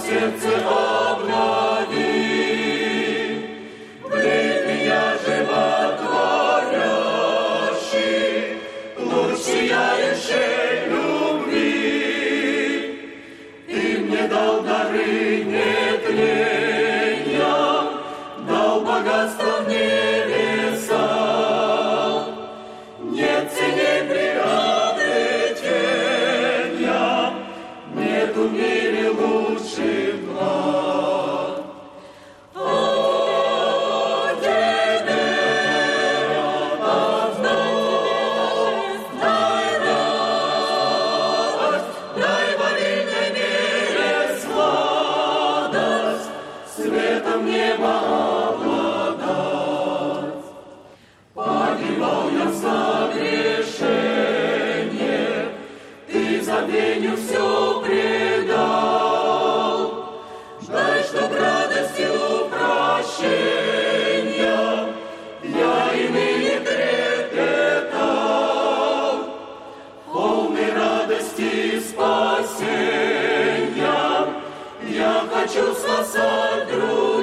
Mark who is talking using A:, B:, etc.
A: сердце обнови. Влей в меня животворящий, луч сияющей любви. Ты мне дал дары нетления, дал богатство в небеса. Нет ценей приобретения, нету в мире лучших благ. О, тебе радость, дай радость, дай во винной мере сладость, светом неба обладать. Погибал я в согрешенье, ты забвению все предал. Дай, чтоб радостью прощения я иные трепетал. Полный радости спасения я хочу спасать других.